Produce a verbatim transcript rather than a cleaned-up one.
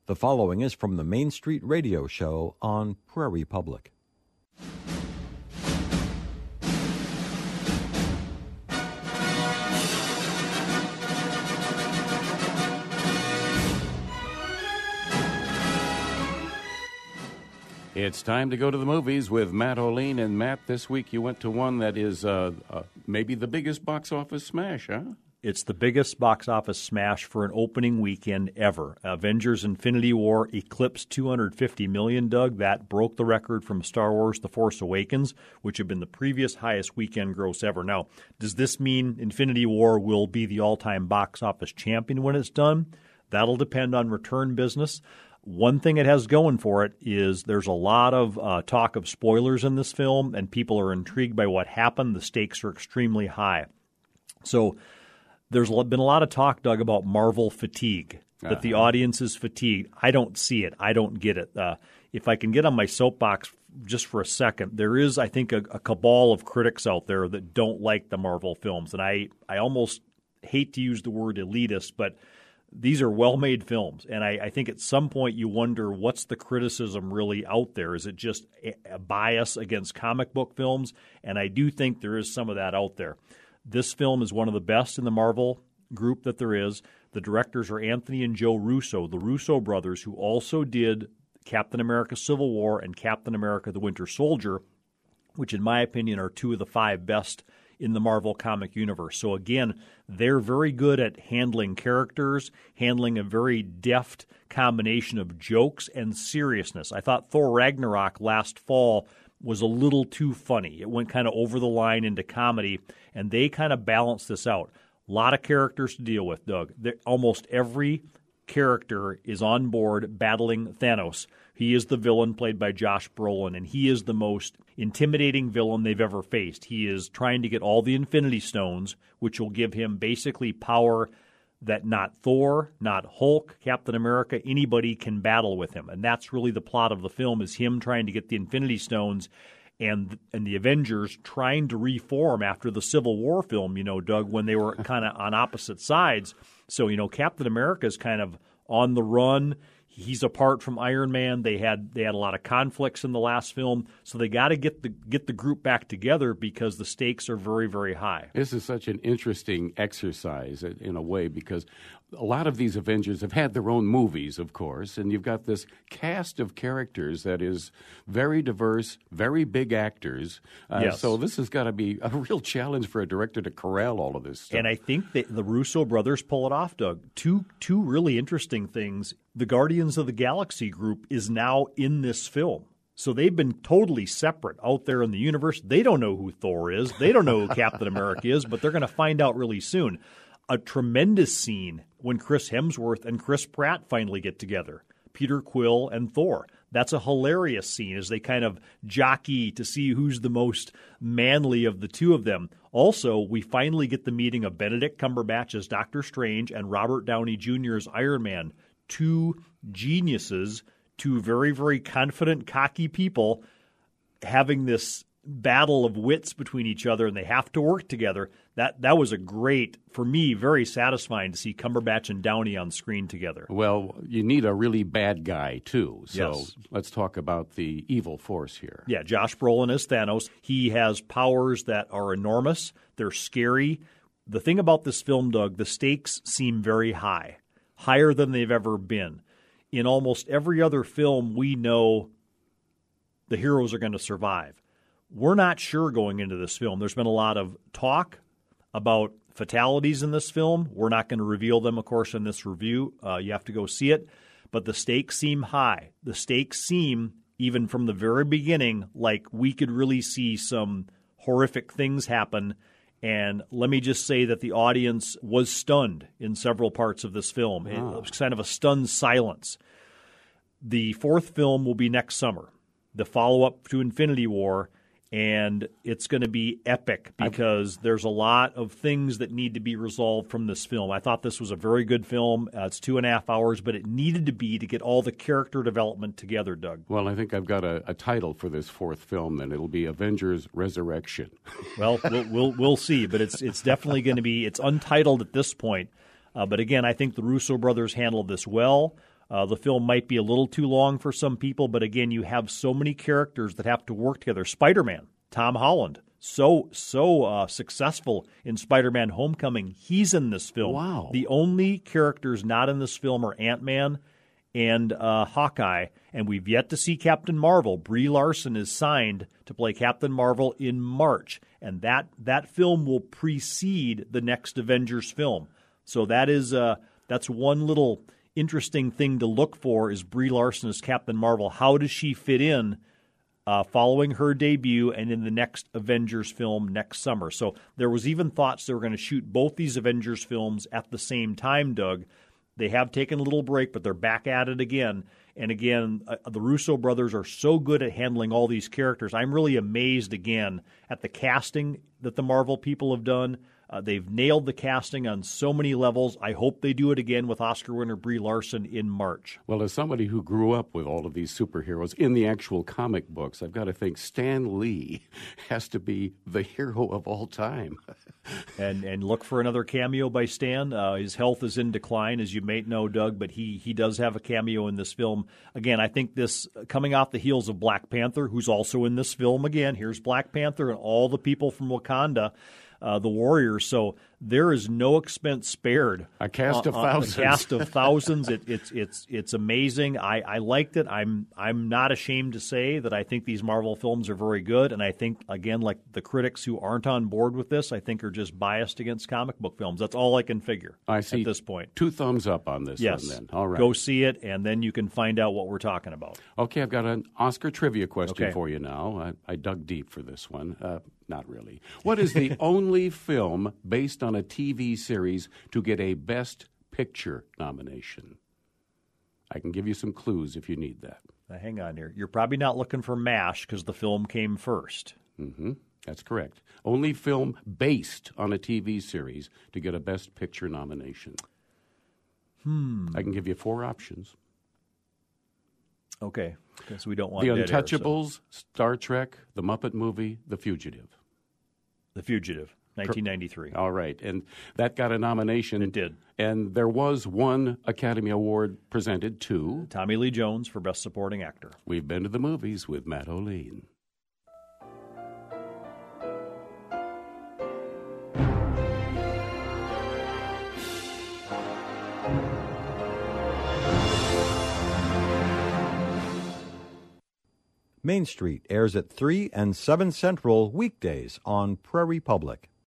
The following is from the Main Street Radio Show on Prairie Public. It's time to go to the movies with Matt O'Lean. And Matt, this week you went to one that is uh, uh, maybe the biggest box office smash, huh? It's the biggest box office smash for an opening weekend ever. Avengers Infinity War eclipsed two hundred fifty million dollars, Doug. That broke the record from Star Wars The Force Awakens, which had been the previous highest weekend gross ever. Now, does this mean Infinity War will be the all-time box office champion when it's done? That'll depend on return business. One thing it has going for it is there's a lot of uh, talk of spoilers in this film, and people are intrigued by what happened. The stakes are extremely high. So there's been a lot of talk, Doug, about Marvel fatigue, that uh-huh. the audience is fatigued. I don't see it. I don't get it. Uh, if I can get on my soapbox just for a second, there is, I think, a, a cabal of critics out there that don't like the Marvel films. And I, I almost hate to use the word elitist, but these are well-made films, and I, I think at some point you wonder what's the criticism really out there. Is it just a, a bias against comic book films? And I do think there is some of that out there. This film is one of the best in the Marvel group that there is. The directors are Anthony and Joe Russo, the Russo brothers, who also did Captain America Civil War and Captain America the Winter Soldier, which in my opinion are two of the five best in the Marvel comic universe. So again, they're very good at handling characters, handling a very deft combination of jokes and seriousness. I thought Thor Ragnarok last fall was a little too funny. It went kind of over the line into comedy, and they kind of balanced this out. A lot of characters to deal with, Doug. They're, almost every character is on board battling Thanos. He is the villain played by Josh Brolin, and he is the most intimidating villain they've ever faced. He is trying to get all the Infinity Stones, which will give him basically power that not Thor, not Hulk, Captain America, anybody can battle with him. And that's really the plot of the film, is him trying to get the Infinity Stones and and the Avengers trying to reform after the Civil War film, you know, Doug, when they were kind of on opposite sides. So, you know, Captain America is kind of on the run. He's apart from Iron Man. They had they had a lot of conflicts in the last film, so they got to get the get the group back together because the stakes are very, very high. This is such an interesting exercise in a way, because a lot of these Avengers have had their own movies, of course, and you've got this cast of characters that is very diverse, very big actors. Uh, yes. So this has got to be a real challenge for a director to corral all of this stuff. And I think that the Russo brothers pull it off, Doug. Two two really interesting things. The Guardians of the Galaxy group is now in this film. So they've been totally separate out there in the universe. They don't know who Thor is. They don't know who Captain America is, but they're going to find out really soon. A tremendous scene when Chris Hemsworth and Chris Pratt finally get together. Peter Quill and Thor. That's a hilarious scene as they kind of jockey to see who's the most manly of the two of them. Also, we finally get the meeting of Benedict Cumberbatch as Doctor Strange and Robert Downey Junior as Iron Man. Two geniuses, two very, very confident, cocky people having this battle of wits between each other, and they have to work together. That that was a great, for me, very satisfying to see Cumberbatch and Downey on screen together. Well, you need a really bad guy, too. So yes. Let's talk about the evil force here. Yeah, Josh Brolin is Thanos. He has powers that are enormous. They're scary. The thing about this film, Doug, the stakes seem very high, higher than they've ever been. In almost every other film, we know the heroes are going to survive. We're not sure going into this film. There's been a lot of talk about fatalities in this film. We're not going to reveal them, of course, in this review. Uh, you have to go see it. But the stakes seem high. The stakes seem, even from the very beginning, like we could really see some horrific things happen. And let me just say that the audience was stunned in several parts of this film. It was kind of a stunned silence. The fourth film will be next summer, the follow-up to Infinity War. And it's going to be epic because there's a lot of things that need to be resolved from this film. I thought this was a very good film. Uh, it's two and a half hours, but it needed to be to get all the character development together, Doug. Well, I think I've got a, a title for this fourth film, then. It'll be Avengers Resurrection. Well, we'll we'll, we'll see, but it's it's definitely going to be – it's untitled at this point. Uh, but again, I think the Russo brothers handled this well. Uh, the film might be a little too long for some people, but again, you have so many characters that have to work together. Spider-Man, Tom Holland, so so uh, successful in Spider-Man Homecoming. He's in this film. Wow. The only characters not in this film are Ant-Man and uh, Hawkeye, and we've yet to see Captain Marvel. Brie Larson is signed to play Captain Marvel in March, and that, that film will precede the next Avengers film. So that is uh, that's one little interesting thing to look for is Brie Larson as Captain Marvel. How does she fit in uh, following her debut and in the next Avengers film next summer? So there was even thoughts they were going to shoot both these Avengers films at the same time, Doug. They have taken a little break, but they're back at it again. And again, uh, the Russo brothers are so good at handling all these characters. I'm really amazed again at the casting that the Marvel people have done. Uh, they've nailed the casting on so many levels. I hope they do it again with Oscar winner Brie Larson in March. Well, as somebody who grew up with all of these superheroes in the actual comic books, I've got to think Stan Lee has to be the hero of all time. and and look for another cameo by Stan. Uh, his health is in decline, as you may know, Doug, but he, he does have a cameo in this film. Again, I think this, coming off the heels of Black Panther, who's also in this film again, here's Black Panther and all the people from Wakanda, Uh, the Warriors, so there is no expense spared. A cast of uh, thousands. A cast of thousands. It, it's it's it's amazing. I, I liked it. I'm I'm not ashamed to say that I think these Marvel films are very good, and I think again, like the critics who aren't on board with this, I think are just biased against comic book films. That's all I can figure. I see. At this point. Two thumbs up on this yes. one. Then all right, go see it, and then you can find out what we're talking about. Okay, I've got an Oscar trivia question okay. for you now. I, I dug deep for this one. Uh, Not really. What is the only film based on a T V series to get a Best Picture nomination? I can give you some clues if you need that. Now, hang on here. You're probably not looking for MASH because the film came first. Mm-hmm. That's correct. Only film based on a T V series to get a Best Picture nomination. Hmm. I can give you four options. Okay, because we don't want The dead air, Untouchables, so. Star Trek, The Muppet Movie, The Fugitive. The Fugitive, nineteen ninety-three. All right, and that got a nomination. It did. And there was one Academy Award presented to Tommy Lee Jones for Best Supporting Actor. We've been to the movies with Matt O'Lean. Main Street airs at three and seven Central weekdays on Prairie Public.